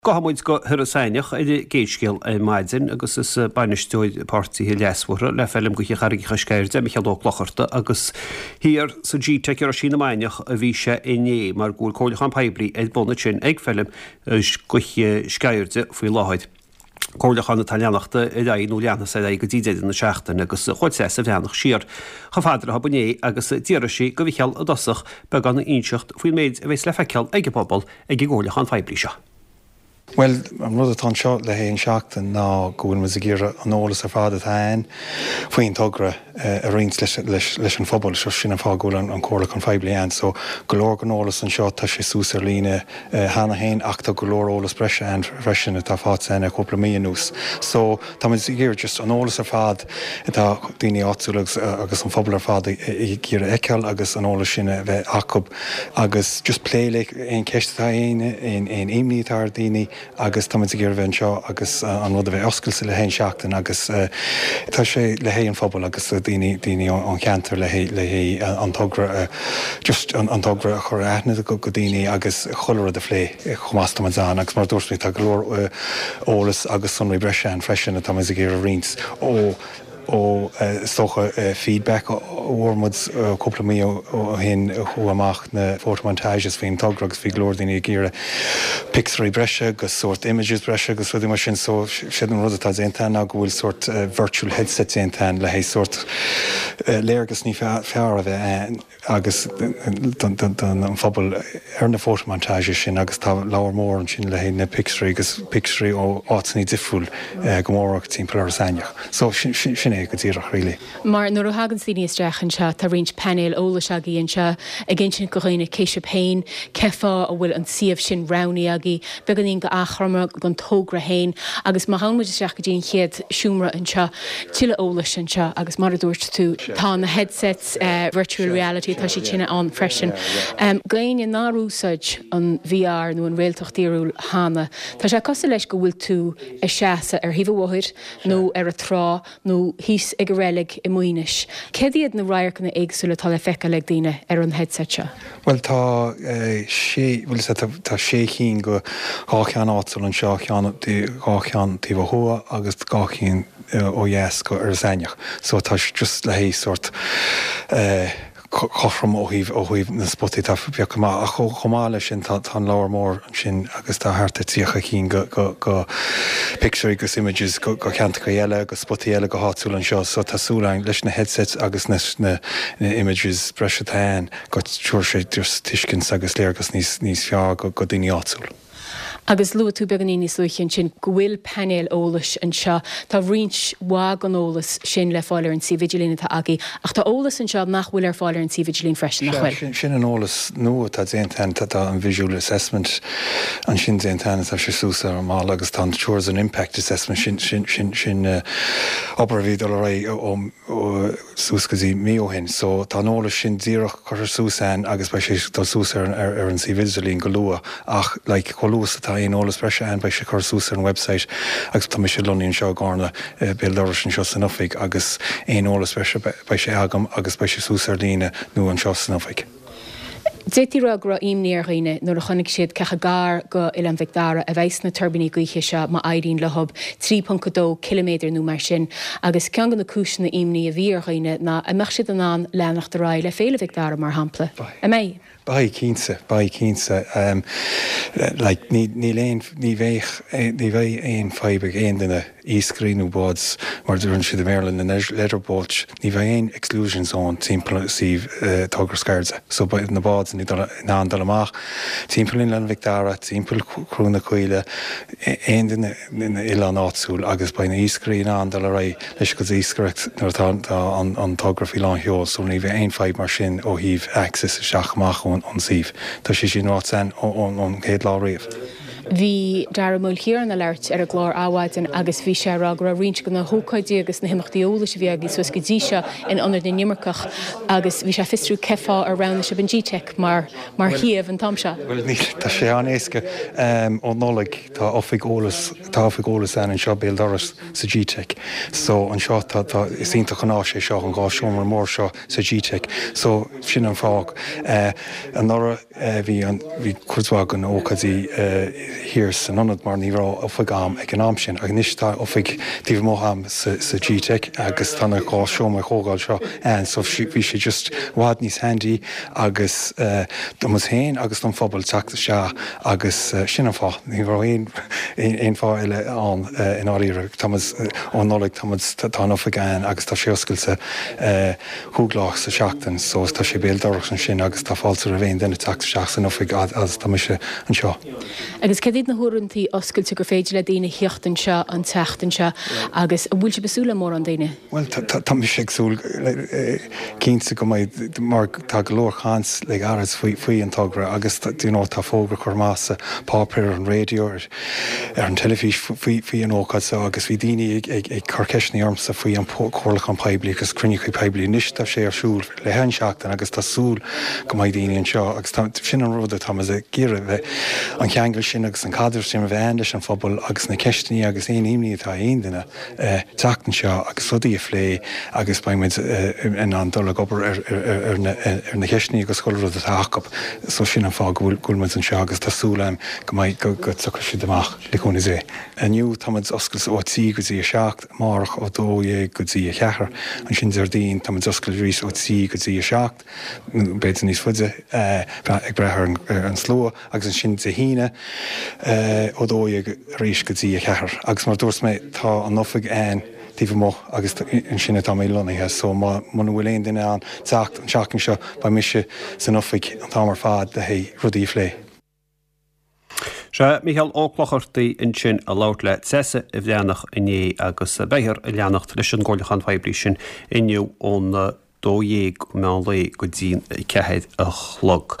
Gohamid go Hurrasaineach idir géiscéal maidin agus is bainisteoid pártaí leasmhra le fellim go charigi chasceirde Michael O'Clocharta agus hir sa G-Tech ar sína maineach a bhí sé iné mar gúil cóilachan peibrí ag bonna sin ag fellim go sceirde faoi láhaid. Cóilachan na talianachta i d nó leanna sé go ddíidir na seachtain agus chuid sé sa bheannach siar. Cha fadra ha buné agus díirisi go bhícheal a dosach be gan na inseocht faoi méid a bheits le feiceal ag pobl ag cóilachan peibrí seo. Well, I'm not a ton shot le hain seachtain ná go bhfuil mas a ggéire an ólas ar fád atá faoin tugra a rins leis an phobal seo sin fágóil an cóla an feibli so golóir an ólas an seo tá sé sús ar líne hána hain ach tá golóir ólas breise an freisin atá fád san a cúpla míon nús. So tá mas a ggéire just an ólas ar fád atá daoine átsúlagus agus an phobal ar fád i ggéire eiceal agus an ólas sin bheith acob agus just pléile ein ceistetá ein imníí tar daoine agus tá muid gur bhain seo agus an rud a bheith oscailsa le hain seachtain agus tá sé le hé an phobal agus daoine an cheantar le hé an tugra just an tugra a chur aithne go daoine agus cholar a phlé chumasta an agus mar dúirsní tá glór ólas agus sunraí breise an freisin a tá muid gur a rins ó socha feedback ómod cúpla mí ó hin chu amach na photomontages faoin tugragus bhí glór daoine ggéire picturí breise agus sort images breise agus ruí mar sin so sé an rud atá déantain a go bhfuil sort virtual headset déantain le hé sort léargus ní fear a bheith agus an phobal ar na photomontages sin agus tá leabhar mór an sin le hé na picturí agus picturí ó átaí difriúil go mórach timpeall ar saineach. So sin go dtíireach rilí. Mar nuair a hagann síní isteach an se tá rint panel ólas agé an se a gin sin go chuoine céise péin cefa a bhfuil an siomh sin rounní agé be gan go achrama gon tógra hain agus má hamuid isteach go dtíon chéad siúmra an se tiile ólas an se agus mar a dúirt tú tá na headsets virtual reality tá sé sinna an freisin. Gléine nárúsaid an VR nó an réaltachttíúil hána. Tá sé cos leis go bhfuil tú a seasa ar híomhhaid nó ar a trá nó hís ag rélig i muoinis. Céad na raircan na éagsúla tá le fecha le daine ar an headsetse? Well tá sé chin go gáchean átal an seo gáchean tíomh thua agus gáchéan ó dheas go ar saineach. So tá just le hé sort chochram óhuiomh na spotí tá beag a chomáile sin tá leabhar mór sin agus tá háirta tíocha chin go picturí agus images go ceanta go eile agus spotí eile go háúil an seo, so tásúlain leis na headsets agus na images breise tain go tuair sé tuiscin agus léargus níos fear go daoine áúil. Agus lu tú began ní suichin sin gohfuil panel ólas an seo tá rins wag an ólas sin le fáilir an vigilín tá agé ach tá ólas an seo nach bhfuil ar fáilir an vigilín freisin nach bhfuil. Sin an ólas nua tá déantain tá an visual assessment an sin déantain tá sé súsa ar má agus tá tuair an impact assessment sin obrahíd ó ré ó súscasí míohin, so tá ólas sin díoch chu súsáin agus bei sé tá súsa ar an vigilín go lua ach le choúsa tá on ólas breise an bei sé chu súsa an website agus tá sé loníonn seo gána béleir sin seo san Ofaig agus on ólas breise bei sé agam agus bei sé súsa ar líne nó an seo san Ofaig. Détí ra gra imníorghine nuair a chonig siad cecha gár go Ilan Vicdára a bheits na turbiní gaiche se má airín lehab 3.2 km nó mar sin agus cean gan na cisna imní a bhíorghine na a meach siad an leannacht rá le féle Vicdára mar hampla. A mé? Bai cínsa. Ní bheith éon feibeh éon duna íscrínú bods mar dúrann siad Maryland na letterbolt, ní bheith éon exclusions ón timppla síh tugur scairde. So na bods ní ná dal amach timppla Ilan Vicdára, timppla Crúna Cuile, éon duna Ilan átsúil agus ba na íscrí ná dal a ra leis go íscreacht nuair an tugra fi lá heol, so ní bheith éon feib mar sin ó híh access seachach an síh. Tá sé sin áin ón chéad lá riamh. Bhí dar múl hir na leirt ar a glár áhaidin agus bhí sé ra gur rint go na hócaidí agus na himachtaí ólas bhí agus sus go dtí se in ionar na nimmarcach agus bhí sé fistrú cefa ar rana se ban G-Tech mar thiamh an tamse. Well ní tá sé an éasca ó nólaigh tá ofaigh ólas an seo béaldoras sa G-Tech. So an seo is ínta chuná sé seo an gá seomar mór seo sa G-Tech. So sin an fág an nora bhí cuairtá an ócadí hir san nonad mar nírá ofagam ag an am sin ag nistá ofig tíh móham sa GTech agus tanna gá seoma chógáil seo an so bhí sé just wad níos handy agus domas héin agus don fphobal teachta se agus sinna fá ní bhar éon fá eile an in áíre Thomas ón nólaigh Thomas tá ofagán agus tá séoscailsa chuúglách sa seachtain so tá sé béaldorach san sin agus tá fáilsa a bhéon denna teachta seach san ofig as tá se an seo. Agus cedíad na húrantí oscailte gur féidir le daine heachtain seo an teachtain seo agus bhfuil se besúla mór an daine? Well tá mi séagsúil cínsa go mar tá golóir chans le aras faoi an tugra agus tá fógra chumasa pápéir an réo ar an telefís faoi an ócad agus bhí daine ag carceisní ormsa faoi an chorlach an peblií agus crunne chu peblií níos tá sé arsúl le hen seachtain agus tásúl go maiid daine an seo agus sin an rud tá a gcéire bheith an cheangail sin agus an cadr sin bheith leis an phobal agus na ceistení agus éon imní atá aon duine teachtain seo agus sudaí a phlé agus baimid in an dul gobar ar na ceistení agus choir rud a thachab so sin an fá gúilmuid an seo agus tásúlaim go maiid go tucha si amach leúna é. Aniu táid oscail ó tí go dtí a seacht marach ó dóé go dtí a chechar an sin dardín táid oscail rís ó tí go dtí a seacht beidir níos fuide ag brethir an slua agus an sin de híine ó dóé rís go dtí a chechar agus mar dúirs mé tá an nofig ein tíh mo agus an sinna tá mé lonathe so man bhfuil éon duine an teacht an seaachn seo ba mise san nofig an támar fád de hé rudí lé. Se Michael óchlachirtaí in sin a lát le sesa i bhleannach iné agus béthir i leannacht leis an ggóilachan febrí sin inniu ón dóhéag me le go dtín cehéad a chlog.